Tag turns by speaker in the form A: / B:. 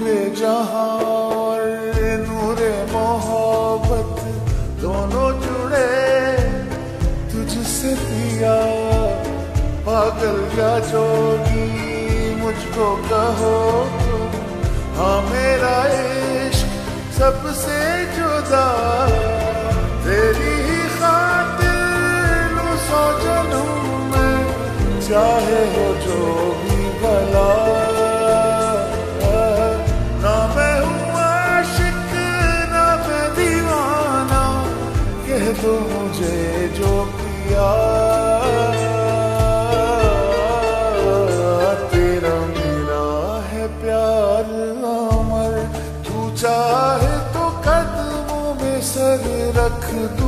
A: नूरे जहां और नूरे मोहब्बत दोनों जुड़े तुझसे पिया। पागल या जोगी मुझको कहो तो, हाँ मेरा इश्क सबसे जुदा। तेरी ही खातिर लूं 100 जन्म में, चाहे हो जो भी भला। ना मैं हूँ आशिक ना मैं दीवाना, कह दो मुझे जो किया। तेरा मेरा है प्यार अमर, तू चाहे तो कदमों में सर रख